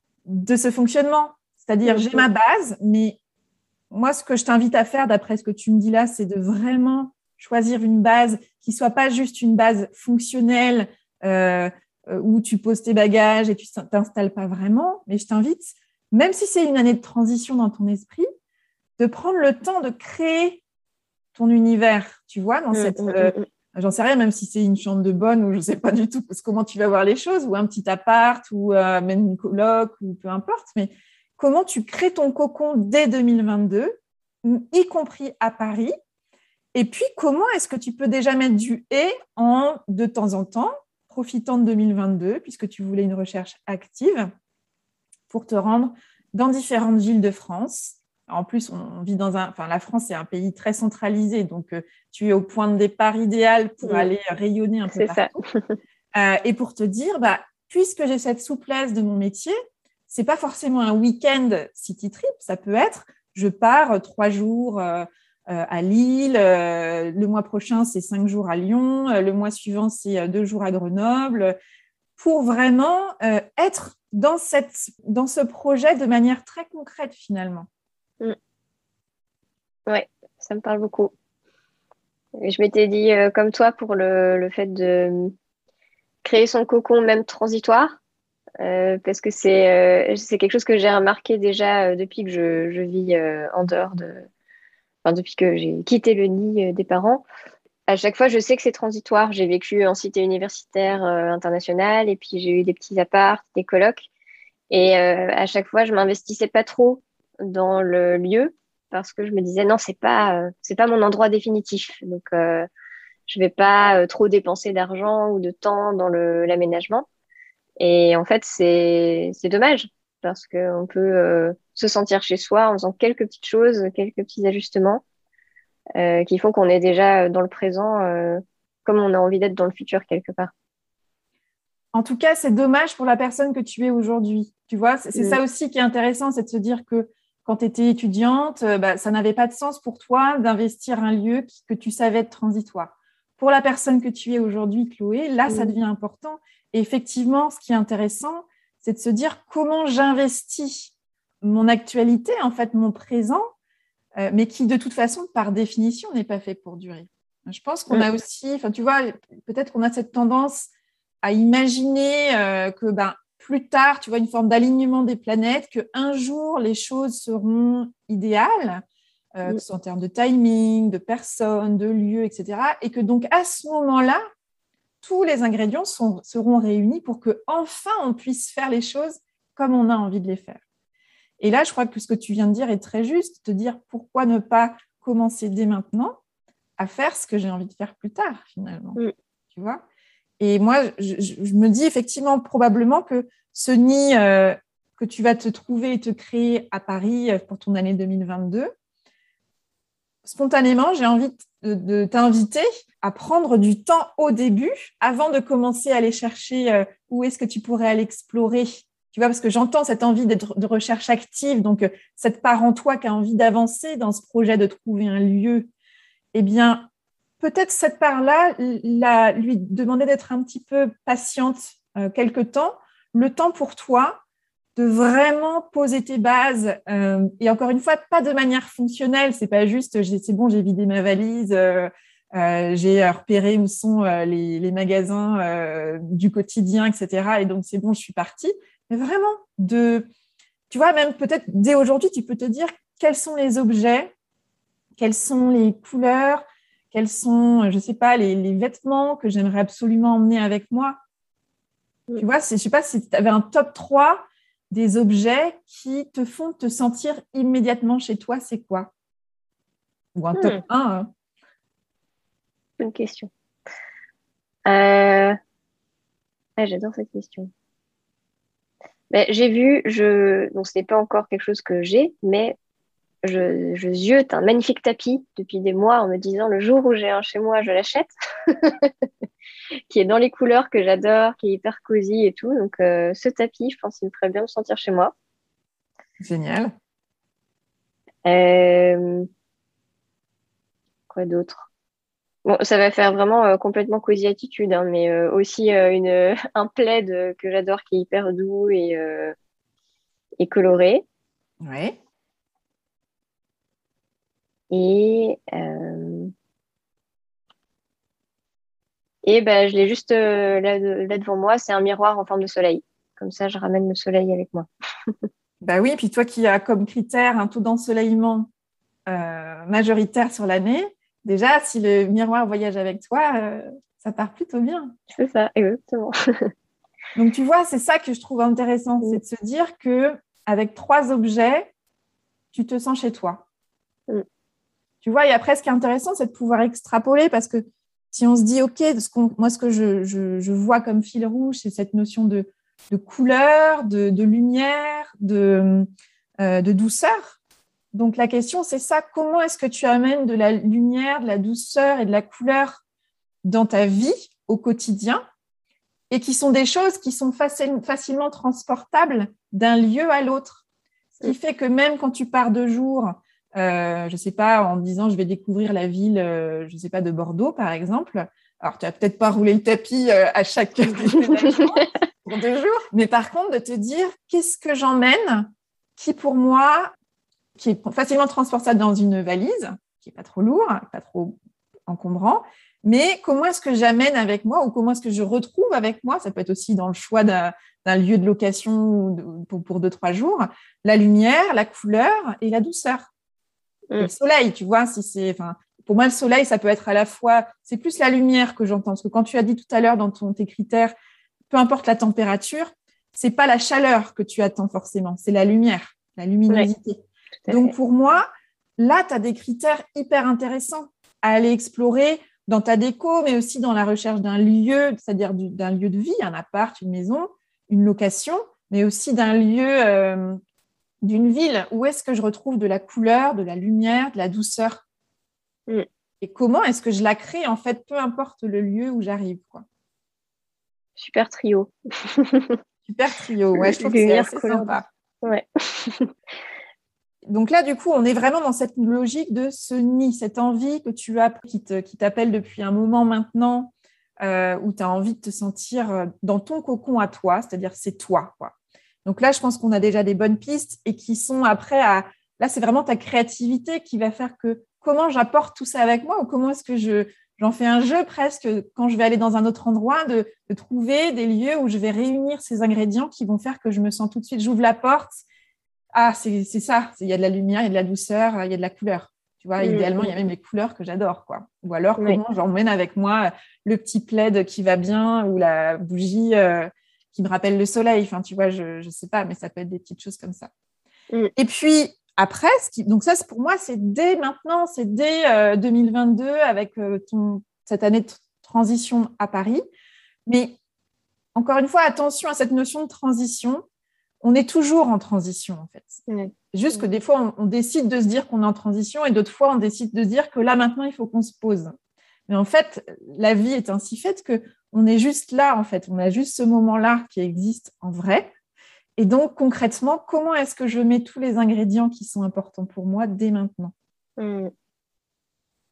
de ce fonctionnement. C'est-à-dire, j'ai ma base, mais moi, ce que je t'invite à faire, d'après ce que tu me dis là, c'est de vraiment choisir une base qui ne soit pas juste une base fonctionnelle euh, où tu poses tes bagages et tu ne t'installes pas vraiment. Mais je t'invite, même si c'est une année de transition dans ton esprit, de prendre le temps de créer ton univers, tu vois, dans mmh, cette, euh, mmh. j'en sais rien, même si c'est une chambre de bonne ou je ne sais pas du tout comment tu vas voir les choses, ou un petit appart, ou euh, même une coloc, ou peu importe, mais comment tu crées ton cocon dès deux mille vingt-deux, y compris à Paris, et puis comment est-ce que tu peux déjà mettre du « et » en de temps en temps, profitant de deux mille vingt-deux, puisque tu voulais une recherche active, pour te rendre dans différentes villes de France. En plus, on vit dans un, enfin, la France c'est un pays très centralisé, donc euh, tu es au point de départ idéal pour mmh. aller rayonner un peu c'est partout. euh, et pour te dire, bah, puisque j'ai cette souplesse de mon métier, c'est pas forcément un week-end city trip, ça peut être, je pars euh, trois jours euh, euh, à Lille, euh, le mois prochain c'est cinq jours à Lyon, euh, le mois suivant c'est euh, deux jours à Grenoble, pour vraiment euh, être dans cette, dans ce projet de manière très concrète finalement. Mmh. Oui, ça me parle beaucoup. Et je m'étais dit, euh, comme toi, pour le, le fait de créer son cocon même transitoire, euh, parce que c'est, euh, c'est quelque chose que j'ai remarqué déjà euh, depuis que je, je vis euh, en dehors de... Enfin, depuis que j'ai quitté le nid euh, des parents. À chaque fois, je sais que c'est transitoire. J'ai vécu en cité universitaire euh, internationale et puis j'ai eu des petits apparts, des colocs. Et euh, à chaque fois, je m'investissais pas trop dans le lieu parce que je me disais non, c'est pas euh, c'est pas mon endroit définitif. Donc euh, je vais pas euh, trop dépenser d'argent ou de temps dans le l'aménagement. Et en fait, c'est c'est dommage parce que on peut euh, se sentir chez soi en faisant quelques petites choses, quelques petits ajustements euh, qui font qu'on est déjà dans le présent euh, comme on a envie d'être dans le futur quelque part. En tout cas, c'est dommage pour la personne que tu es aujourd'hui. Tu vois, c'est, c'est mmh. ça aussi qui est intéressant, c'est de se dire que quand tu étais étudiante, bah, ça n'avait pas de sens pour toi d'investir un lieu qui, que tu savais être transitoire. Pour la personne que tu es aujourd'hui, Chloé, là, mmh. ça devient important. Et effectivement, ce qui est intéressant, c'est de se dire comment j'investis mon actualité, en fait, mon présent, euh, mais qui, de toute façon, par définition, n'est pas fait pour durer. Je pense qu'on mmh. a aussi, enfin, tu vois, peut-être qu'on a cette tendance à imaginer euh, que ben, plus tard, tu vois, une forme d'alignement des planètes, qu'un jour, les choses seront idéales, euh, que ce soit en termes de timing, de personnes, de lieux, et cetera. Et que donc, à ce moment-là, tous les ingrédients sont, seront réunis pour qu'enfin, on puisse faire les choses comme on a envie de les faire. Et là, je crois que ce que tu viens de dire est très juste, te dire pourquoi ne pas commencer dès maintenant à faire ce que j'ai envie de faire plus tard, finalement. Mm. Tu vois ? Et moi, je, je me dis effectivement probablement que ce nid euh, que tu vas te trouver et te créer à Paris pour ton année deux mille vingt-deux, spontanément, j'ai envie de, de t'inviter à prendre du temps au début avant de commencer à aller chercher euh, où est-ce que tu pourrais aller explorer. Tu vois, parce que j'entends cette envie d'être, de recherche active, donc euh, cette part en toi qui a envie d'avancer dans ce projet de trouver un lieu. eh bien, peut-être cette part-là, la, lui demander d'être un petit peu patiente euh, quelque temps, le temps pour toi de vraiment poser tes bases. Euh, et encore une fois, pas de manière fonctionnelle. C'est pas juste, j'ai, c'est bon, j'ai vidé ma valise, euh, euh, j'ai repéré où sont euh, les, les magasins euh, du quotidien, et cetera. Et donc, c'est bon, je suis partie. Mais vraiment, de, tu vois, même peut-être dès aujourd'hui, tu peux te dire quels sont les objets, quelles sont les couleurs, quels sont, je sais pas, les, les vêtements que j'aimerais absolument emmener avec moi. Tu vois, c'est, je sais pas si tu avais un top trois des objets qui te font te sentir immédiatement chez toi, c'est quoi? Ou un top Hmm, un. Hein. bonne question. Euh... Ah, j'adore cette question. Ben, j'ai vu, je... donc ce n'est pas encore quelque chose que j'ai, mais je, je ziote un magnifique tapis depuis des mois en me disant le jour où j'ai un chez moi, je l'achète, qui est dans les couleurs que j'adore, qui est hyper cosy et tout. Donc euh, ce tapis, je pense qu'il me ferait bien me sentir chez moi. Génial. Euh, Quoi d'autre? Bon, ça va faire vraiment euh, complètement cosy attitude, hein, mais euh, aussi euh, une, un plaid euh, que j'adore qui est hyper doux et, euh, et coloré. Oui. Et, euh, et ben, je l'ai juste euh, là, de- là devant moi, c'est un miroir en forme de soleil. Comme ça, je ramène le soleil avec moi. Bah oui, puis toi qui as comme critère un taux d'ensoleillement euh, majoritaire sur l'année, déjà, si le miroir voyage avec toi, euh, ça part plutôt bien. C'est ça, exactement. Donc, tu vois, c'est ça que je trouve intéressant, c'est Mm, de se dire que avec trois objets, tu te sens chez toi. mm, Tu vois, et après, ce qui est intéressant, c'est de pouvoir extrapoler parce que si on se dit, OK, ce qu'on, moi, ce que je, je, je vois comme fil rouge, c'est cette notion de, de couleur, de, de lumière, de, euh, de douceur. Donc, la question, c'est ça, comment est-ce que tu amènes de la lumière, de la douceur et de la couleur dans ta vie au quotidien et qui sont des choses qui sont facile, facilement transportables d'un lieu à l'autre. Ce qui mm. fait que même quand tu pars de jour, euh, je ne sais pas, en disant je vais découvrir la ville, euh, je ne sais pas, de Bordeaux, par exemple. Alors, tu vas peut-être pas rouler le tapis euh, à chaque déménagement pour deux jours, mais par contre, de te dire qu'est-ce que j'emmène qui, pour moi, qui est facilement transportable dans une valise, qui n'est pas trop lourd, pas trop encombrant, mais comment est-ce que j'amène avec moi ou comment est-ce que je retrouve avec moi, ça peut être aussi dans le choix d'un, d'un lieu de location pour, pour deux, trois jours, la lumière, la couleur et la douceur. Et Mm. le soleil, tu vois, si c'est, enfin, pour moi, le soleil, ça peut être à la fois, c'est plus la lumière que j'entends, parce que quand tu as dit tout à l'heure dans ton, tes critères, peu importe la température, c'est pas la chaleur que tu attends forcément, c'est la lumière, la Ouais, luminosité. tout à Donc, fait. pour moi, là, tu as des critères hyper intéressants à aller explorer dans ta déco, mais aussi dans la recherche d'un lieu, c'est-à-dire du, d'un lieu de vie, un appart, une maison, une location, mais aussi d'un lieu, euh, d'une ville. Où est-ce que je retrouve de la couleur, de la lumière, de la douceur? Mm. Et comment est-ce que je la crée, en fait, peu importe le lieu où j'arrive, quoi. Super trio. Super trio, ouais, je trouve que c'est Lumière, assez couleur. sympa. Ouais. Donc là, du coup, on est vraiment dans cette logique de ce nid, cette envie que tu as, qui, te, qui t'appelle depuis un moment maintenant, euh, où tu as envie de te sentir dans ton cocon à toi, c'est-à-dire c'est toi, quoi. Donc là, je pense qu'on a déjà des bonnes pistes et qui sont après à... Là, c'est vraiment ta créativité qui va faire que comment j'apporte tout ça avec moi ou comment est-ce que je, j'en fais un jeu presque quand je vais aller dans un autre endroit, de, de trouver des lieux où je vais réunir ces ingrédients qui vont faire que je me sens tout de suite, j'ouvre la porte. Ah, c'est, c'est ça. Il y a de la lumière, il y a de la douceur, il y a de la couleur. Tu vois, Mm, idéalement, il y mm. a même les couleurs que j'adore, quoi. Ou alors, Ouais. comment j'emmène avec moi le petit plaid qui va bien ou la bougie euh, qui me rappelle le soleil. Enfin, tu vois, je ne sais pas, mais ça peut être des petites choses comme ça. Mm, Et puis, après, ce qui... donc ça, c'est, pour moi, c'est dès maintenant, c'est dès euh, deux mille vingt-deux avec euh, ton... cette année de transition à Paris. Mais encore une fois, attention à cette notion de transition. On est toujours en transition, en fait. ouais. C'est juste que des fois, on, on décide de se dire qu'on est en transition et d'autres fois, on décide de se dire que là, maintenant, il faut qu'on se pose. Mais en fait, la vie est ainsi faite que on est juste là, en fait. On a juste ce moment-là qui existe en vrai. Et donc, concrètement, comment est-ce que je mets tous les ingrédients qui sont importants pour moi dès maintenant? Mm.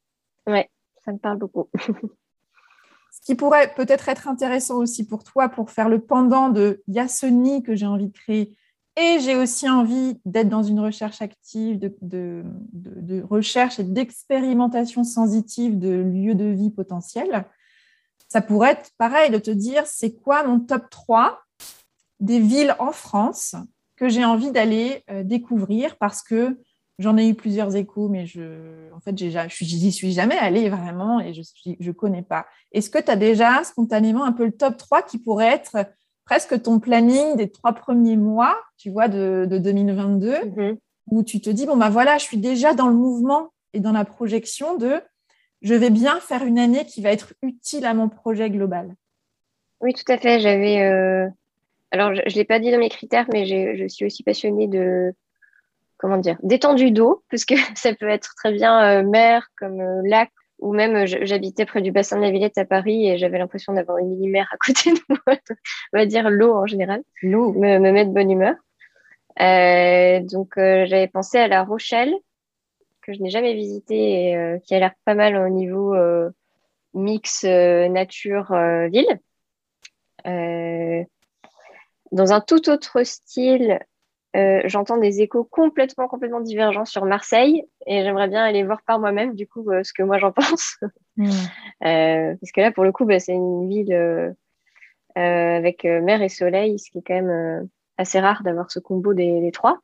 Ouais, ça me parle beaucoup. Ce qui pourrait peut-être être intéressant aussi pour toi, pour faire le pendant de « il y a ce nid que j'ai envie de créer et j'ai aussi envie d'être dans une recherche active, de, de, de, de recherche et d'expérimentation sensitive de lieux de vie potentiels », ça pourrait être pareil de te dire « c'est quoi mon top trois des villes en France que j'ai envie d'aller euh, découvrir parce que j'en ai eu plusieurs échos, mais je, en fait, j'ai, je n'y suis jamais allée vraiment et je ne connais pas. Est-ce que tu as déjà spontanément un peu le top trois qui pourrait être presque ton planning des trois premiers mois, tu vois, de, de deux mille vingt-deux, mm-hmm. où tu te dis, bon, ben voilà, je suis déjà dans le mouvement et dans la projection de je vais bien faire une année qui va être utile à mon projet global. Oui, tout à fait. J'avais, euh... alors, je ne l'ai pas dit dans mes critères, mais j'ai, je suis aussi passionnée de comment dire, d'étendue d'eau, parce que ça peut être très bien euh, mer comme euh, lac, ou même euh, j'habitais près du bassin de la Villette à Paris et j'avais l'impression d'avoir une mini-mer à côté de moi. On va dire l'eau en général, l'eau me, me met de bonne humeur. Euh, donc euh, j'avais pensé à La Rochelle, que je n'ai jamais visitée et euh, qui a l'air pas mal au niveau euh, mix euh, nature-ville. Euh, dans un tout autre style, Euh, j'entends des échos complètement, complètement divergents sur Marseille et j'aimerais bien aller voir par moi-même, du coup, euh, ce que moi j'en pense. Mmh. euh, parce que là, pour le coup, bah, c'est une ville euh, euh, avec euh, mer et soleil, ce qui est quand même euh, assez rare d'avoir ce combo des, des trois.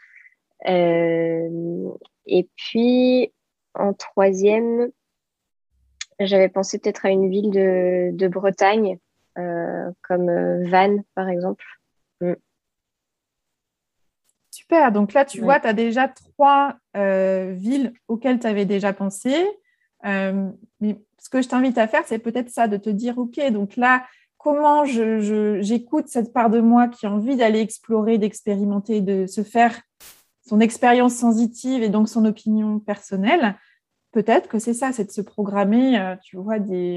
Euh, et puis, en troisième, j'avais pensé peut-être à une ville de, de Bretagne, euh, comme euh, Vannes, par exemple. Mmh. Super, donc là, tu oui. vois, tu as déjà trois euh, villes auxquelles tu avais déjà pensé. Euh, mais ce que je t'invite à faire, c'est peut-être ça, de te dire, OK, donc là, comment je, je, j'écoute cette part de moi qui a envie d'aller explorer, d'expérimenter, de se faire son expérience sensitive et donc son opinion personnelle. Peut-être que c'est ça, c'est de se programmer, euh, tu vois, des,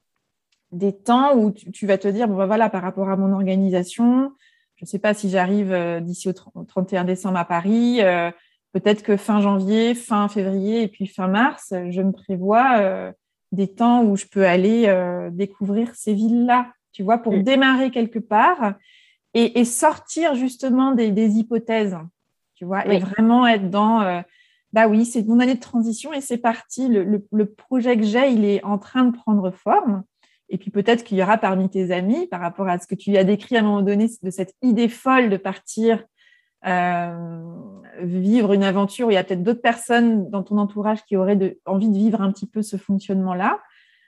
des temps où tu, tu vas te dire, bon, ben voilà, par rapport à mon organisation, je ne sais pas si j'arrive euh, d'ici au trente et un décembre à Paris. Euh, peut-être que fin janvier, fin février et puis fin mars, je me prévois euh, des temps où je peux aller euh, découvrir ces villes-là, tu vois, pour mmh. démarrer quelque part et, et sortir justement des, des hypothèses, tu vois, oui. et vraiment être dans, euh, bah oui, c'est mon année de transition et c'est parti. Le, le, le projet que j'ai, il est en train de prendre forme. Et puis peut-être qu'il y aura parmi tes amis, par rapport à ce que tu as décrit à un moment donné, de cette idée folle de partir euh, vivre une aventure où il y a peut-être d'autres personnes dans ton entourage qui auraient de, envie de vivre un petit peu ce fonctionnement-là.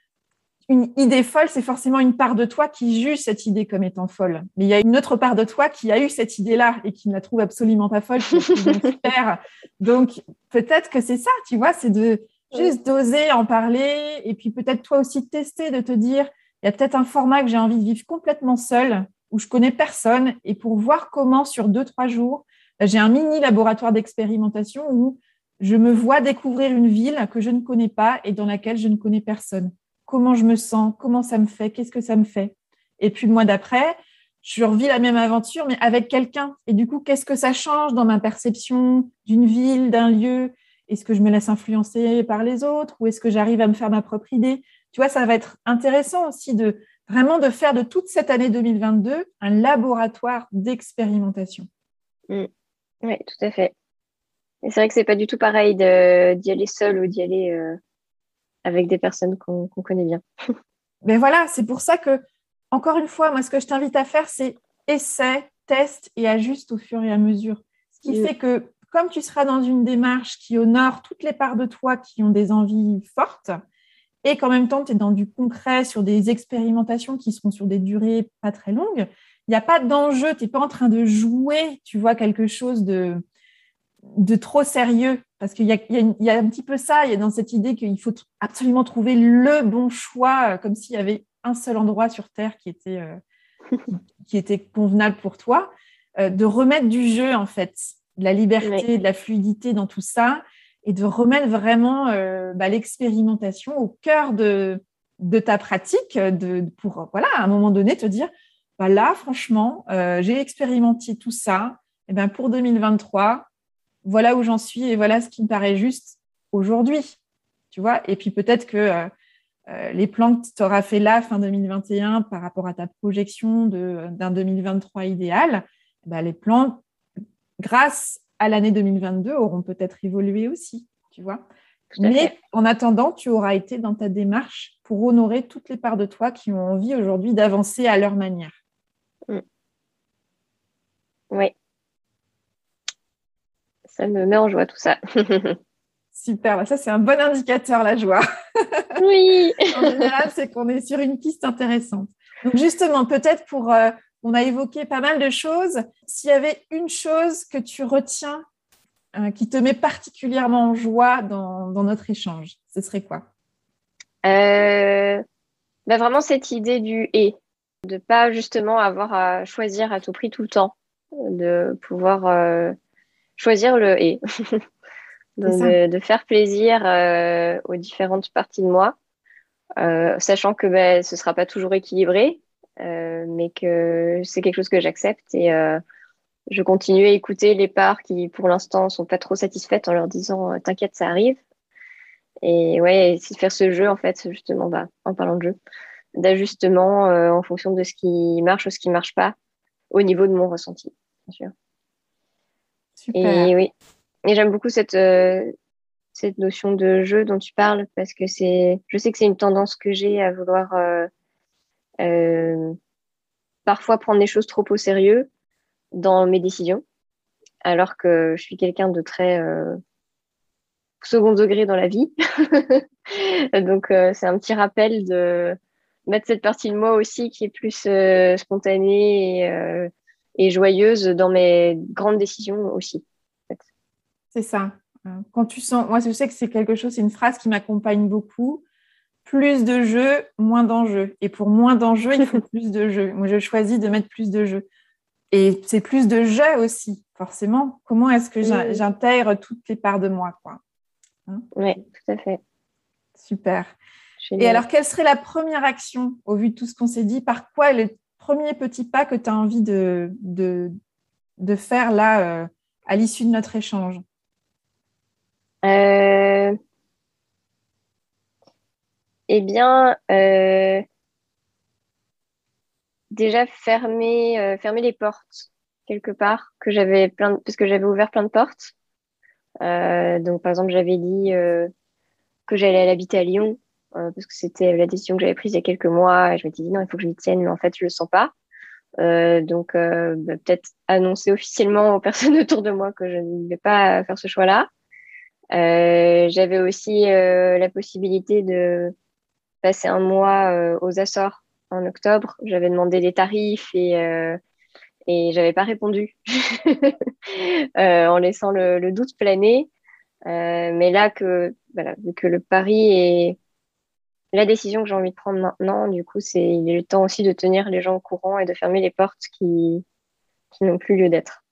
Une idée folle, c'est forcément une part de toi qui juge cette idée comme étant folle. Mais il y a une autre part de toi qui a eu cette idée-là et qui ne la trouve absolument pas folle, qui la trouve super. Donc peut-être que c'est ça, tu vois, c'est de... juste d'oser en parler et puis peut-être toi aussi tester, de te dire, il y a peut-être un format que j'ai envie de vivre complètement seule, où je connais personne et pour voir comment sur deux, trois jours, j'ai un mini laboratoire d'expérimentation où je me vois découvrir une ville que je ne connais pas et dans laquelle je ne connais personne. Comment je me sens, comment ça me fait, qu'est-ce que ça me fait. Et puis le mois d'après, je revis la même aventure, mais avec quelqu'un. Et du coup, qu'est-ce que ça change dans ma perception d'une ville, d'un lieu ? Est-ce que je me laisse influencer par les autres ou est-ce que j'arrive à me faire ma propre idée ? Tu vois, ça va être intéressant aussi de vraiment de faire de toute cette année deux mille vingt-deux un laboratoire d'expérimentation. Mmh. Oui, tout à fait. Et c'est vrai que c'est pas du tout pareil de, d'y aller seul ou d'y aller euh, avec des personnes qu'on, qu'on connaît bien. Mais voilà, c'est pour ça que, encore une fois, moi, ce que je t'invite à faire, c'est essaie, teste et ajuste au fur et à mesure. Ce qui mmh. fait que comme tu seras dans une démarche qui honore toutes les parts de toi qui ont des envies fortes et qu'en même temps, tu es dans du concret sur des expérimentations qui seront sur des durées pas très longues, il n'y a pas d'enjeu, tu n'es pas en train de jouer, tu vois, quelque chose de, de trop sérieux. Parce qu'il y a, il y, a une, il y a un petit peu ça, il y a dans cette idée qu'il faut absolument trouver le bon choix, comme s'il y avait un seul endroit sur Terre qui était, euh, qui était convenable pour toi, euh, de remettre du jeu, en fait, de la liberté, oui. de la fluidité dans tout ça, et de remettre vraiment euh, bah, l'expérimentation au cœur de, de ta pratique, de, pour, voilà, à un moment donné, te dire, bah, là, franchement, euh, j'ai expérimenté tout ça, et ben pour deux mille vingt-trois, voilà où j'en suis, et voilà ce qui me paraît juste aujourd'hui. tu vois. Et puis peut-être que euh, euh, les plans que tu auras fait là, fin deux mille vingt et un, par rapport à ta projection de, d'un deux mille vingt-trois idéal, bah, les plans, grâce à l'année deux mille vingt-deux, auront peut-être évolué aussi, tu vois. Tout à Mais fait. en attendant, tu auras été dans ta démarche pour honorer toutes les parts de toi qui ont envie aujourd'hui d'avancer à leur manière. Mm. Oui, ça me met en joie tout ça. Super, ça c'est un bon indicateur, la joie. Oui. En général, c'est qu'on est sur une piste intéressante. Donc justement, peut-être pour, euh, on a évoqué pas mal de choses. S'il y avait une chose que tu retiens euh, qui te met particulièrement en joie dans, dans notre échange, ce serait quoi? Euh, bah vraiment cette idée du et, de pas justement avoir à choisir à tout prix tout le temps, de pouvoir euh, choisir le et, C'est donc ça. de, de faire plaisir euh, aux différentes parties de moi, euh, sachant que bah, ce sera pas toujours équilibré, euh, mais que c'est quelque chose que j'accepte et euh, je continue à écouter les parts qui pour l'instant sont pas trop satisfaites en leur disant euh, t'inquiète ça arrive. Et ouais, essayer de faire ce jeu en fait justement bah, en parlant de jeu d'ajustement euh, en fonction de ce qui marche ou ce qui marche pas au niveau de mon ressenti, bien sûr. Super. Et oui, et j'aime beaucoup cette, euh, cette notion de jeu dont tu parles parce que c'est, je sais que c'est une tendance que j'ai à vouloir euh, euh, parfois prendre les choses trop au sérieux dans mes décisions, alors que je suis quelqu'un de très euh, second degré dans la vie. Donc euh, c'est un petit rappel de mettre cette partie de moi aussi qui est plus euh, spontanée et, euh, et joyeuse dans mes grandes décisions aussi. En fait. C'est ça. Euh, Quand tu sens, moi je sais que c'est quelque chose, c'est une phrase qui m'accompagne beaucoup. Plus de jeux, moins d'enjeux. Et pour moins d'enjeux, il faut plus de jeux. Moi, je choisis de mettre plus de jeux. Et c'est plus de jeux aussi, forcément. Comment est-ce que Mmh. j'intègre toutes les parts de moi, quoi. Hein. Oui, tout à fait. Super. Et Génial. alors, quelle serait la première action, au vu de tout ce qu'on s'est dit, par quoi est le premier petit pas que tu as envie de, de, de faire là, euh, à l'issue de notre échange? Euh, eh bien, euh, déjà fermer, euh, fermer les portes quelque part que j'avais plein de- parce que j'avais ouvert plein de portes. Euh, donc, par exemple, j'avais dit euh, que j'allais aller habiter à Lyon euh, parce que c'était la décision que j'avais prise il y a quelques mois. Et je m'étais dit non, il faut que je m'y tienne, mais en fait, je le sens pas. Euh, donc, euh, bah, peut-être annoncer officiellement aux personnes autour de moi que je ne vais pas faire ce choix-là. Euh, j'avais aussi euh, la possibilité de passer un mois euh, aux Açores en octobre. J'avais demandé des tarifs et, euh, et j'avais pas répondu euh, en laissant le, le doute planer. Euh, mais là que, voilà, vu que le pari est la décision que j'ai envie de prendre maintenant, du coup, c'est, il est le temps aussi de tenir les gens au courant et de fermer les portes qui, qui n'ont plus lieu d'être.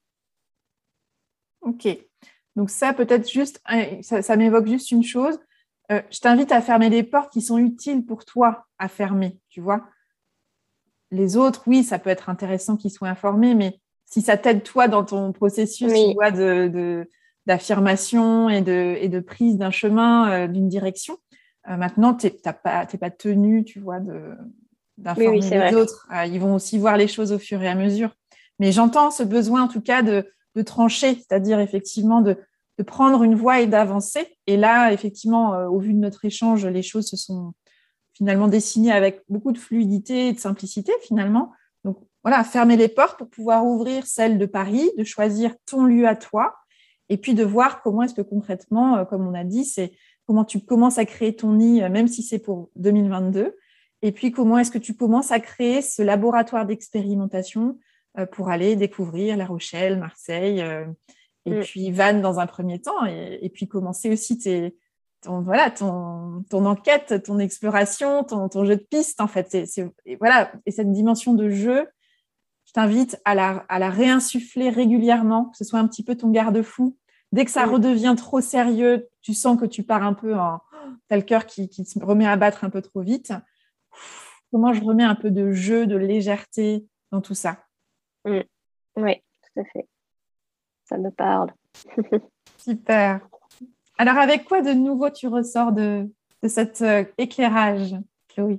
Ok. Donc ça, peut-être juste, ça, ça m'évoque juste une chose. Euh, je t'invite à fermer les portes qui sont utiles pour toi à fermer, tu vois. Les autres, oui, ça peut être intéressant qu'ils soient informés, mais si ça t'aide toi dans ton processus, tu Oui, vois, de, de- d'affirmation et de, et de prise d'un chemin, euh, d'une direction, euh, maintenant, tu n'es pas, t'es pas tenu, tu vois, de, oui, oui, d'informer c'est les vrai. autres. Euh, ils vont aussi voir les choses au fur et à mesure. Mais j'entends ce besoin, en tout cas, de, de trancher, c'est-à-dire effectivement de, de prendre une voie et d'avancer. Et là, effectivement, euh, au vu de notre échange, les choses se sont finalement dessinées avec beaucoup de fluidité et de simplicité, finalement. Donc, voilà, fermer les portes pour pouvoir ouvrir celle de Paris, de choisir ton lieu à toi, et puis de voir comment est-ce que concrètement, euh, comme on a dit, c'est comment tu commences à créer ton nid, euh, même si c'est pour deux mille vingt-deux, et puis comment est-ce que tu commences à créer ce laboratoire d'expérimentation euh, pour aller découvrir La Rochelle, Marseille, euh, et Mm. puis Vannes dans un premier temps, et, et puis commencer aussi tes, ton, voilà, ton, ton enquête, ton exploration, ton, ton jeu de piste, en fait. C'est, c'est, et voilà. Et cette dimension de jeu, je t'invite à la, à la réinsuffler régulièrement, que ce soit un petit peu ton garde-fou. Dès que ça Mm. redevient trop sérieux, tu sens que tu pars un peu en... T'as le cœur qui, qui se remet à battre un peu trop vite. Comment je remets un peu de jeu, de légèreté dans tout ça? Mm. Oui, tout à fait. Ça me parle. Super. Alors, avec quoi de nouveau tu ressors de, de cet euh, éclairage, Chloé?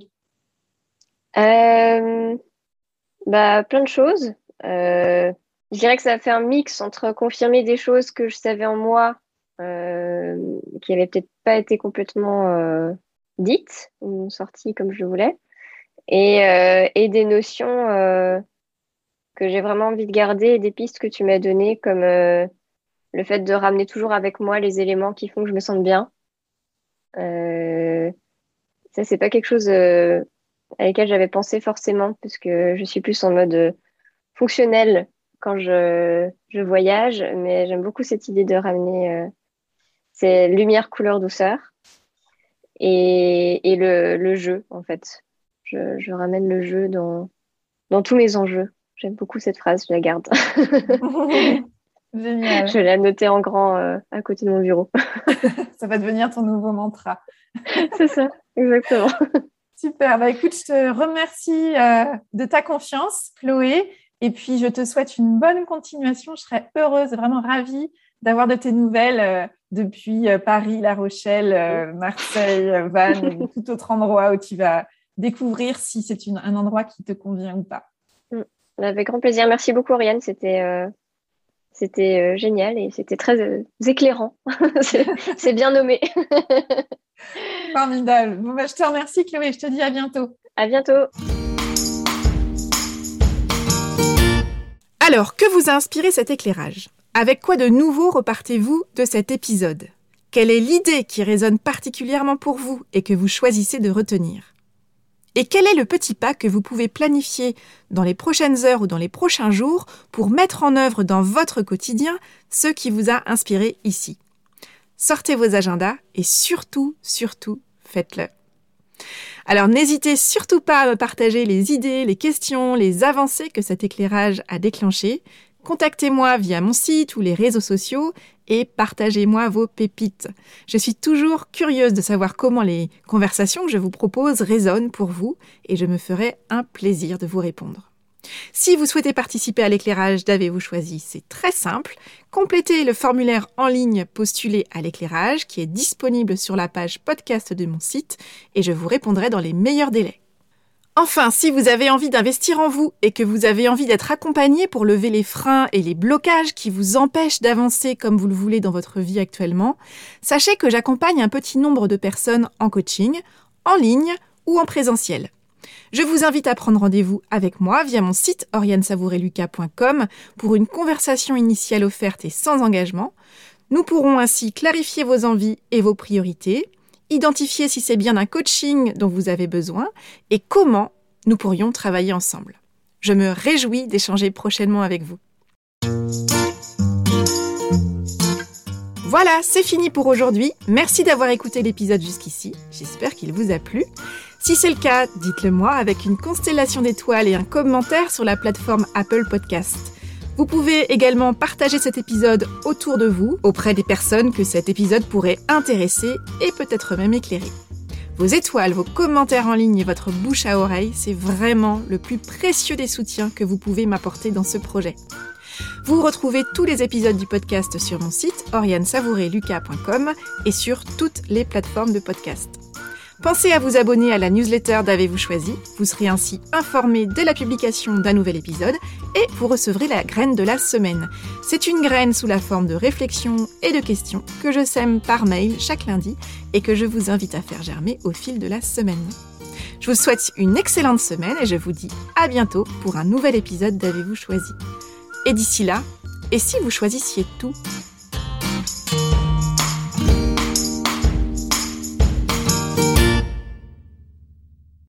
euh, bah, Plein de choses. Euh, je dirais que ça a fait un mix entre confirmer des choses que je savais en moi, euh, qui n'avaient peut-être pas été complètement euh, dites ou sorties comme je le voulais, et, euh, et des notions euh, que j'ai vraiment envie de garder, et des pistes que tu m'as données, comme euh, le fait de ramener toujours avec moi les éléments qui font que je me sente bien. Euh, ça, c'est pas quelque chose euh, à laquelle j'avais pensé forcément, parce que je suis plus en mode euh, fonctionnel quand je, je voyage, mais j'aime beaucoup cette idée de ramener euh, ces lumière, couleur, douceur et, et le, le jeu, en fait. Je, je ramène le jeu dans, dans tous mes enjeux. J'aime beaucoup cette phrase, je la garde. Génial. Je vais la noter en grand euh, à côté de mon bureau. Ça va devenir ton nouveau mantra. C'est ça, exactement. Super. Bah, écoute, je te remercie euh, de ta confiance, Chloé. Et puis, je te souhaite une bonne continuation. Je serais heureuse, vraiment ravie d'avoir de tes nouvelles euh, depuis euh, Paris, La Rochelle, euh, Marseille, euh, Vannes ou tout autre endroit où tu vas découvrir si c'est une, un endroit qui te convient ou pas. Avec grand plaisir. Merci beaucoup, Oriane. C'était euh, c'était euh, génial et c'était très euh, éclairant. c'est, c'est bien nommé. Formidable. Bon, bah, je te remercie, Chloé. Je te dis à bientôt. À bientôt. Alors, que vous a inspiré cet éclairage ? Avec quoi de nouveau repartez-vous de cet épisode ? Quelle est l'idée qui résonne particulièrement pour vous et que vous choisissez de retenir ? Et quel est le petit pas que vous pouvez planifier dans les prochaines heures ou dans les prochains jours pour mettre en œuvre dans votre quotidien ce qui vous a inspiré ici ? Sortez vos agendas et surtout, surtout, faites-le. Alors n'hésitez surtout pas à me partager les idées, les questions, les avancées que cet éclairage a déclenchées. Contactez-moi via mon site ou les réseaux sociaux et partagez-moi vos pépites. Je suis toujours curieuse de savoir comment les conversations que je vous propose résonnent pour vous et je me ferai un plaisir de vous répondre. Si vous souhaitez participer à l'éclairage d'Avez-vous choisi, c'est très simple. Complétez le formulaire en ligne postulé à l'éclairage qui est disponible sur la page podcast de mon site et je vous répondrai dans les meilleurs délais. Enfin, si vous avez envie d'investir en vous et que vous avez envie d'être accompagné pour lever les freins et les blocages qui vous empêchent d'avancer comme vous le voulez dans votre vie actuellement, sachez que j'accompagne un petit nombre de personnes en coaching, en ligne ou en présentiel. Je vous invite à prendre rendez-vous avec moi via mon site oriane savouret lucas point com pour une conversation initiale offerte et sans engagement. Nous pourrons ainsi clarifier vos envies et vos priorités, identifier si c'est bien un coaching dont vous avez besoin et comment nous pourrions travailler ensemble. Je me réjouis d'échanger prochainement avec vous. Voilà, c'est fini pour aujourd'hui. Merci d'avoir écouté l'épisode jusqu'ici. J'espère qu'il vous a plu. Si c'est le cas, dites-le moi avec une constellation d'étoiles et un commentaire sur la plateforme Apple Podcast. Vous pouvez également partager cet épisode autour de vous, auprès des personnes que cet épisode pourrait intéresser et peut-être même éclairer. Vos étoiles, vos commentaires en ligne et votre bouche à oreille, c'est vraiment le plus précieux des soutiens que vous pouvez m'apporter dans ce projet. Vous retrouvez tous les épisodes du podcast sur mon site oriane savouret lucas point com et sur toutes les plateformes de podcast. Pensez à vous abonner à la newsletter d'Avez-vous choisi, vous serez ainsi informé dès la publication d'un nouvel épisode et vous recevrez la graine de la semaine. C'est une graine sous la forme de réflexions et de questions que je sème par mail chaque lundi et que je vous invite à faire germer au fil de la semaine. Je vous souhaite une excellente semaine et je vous dis à bientôt pour un nouvel épisode d'Avez-vous choisi. Et d'ici là, et si vous choisissiez tout ?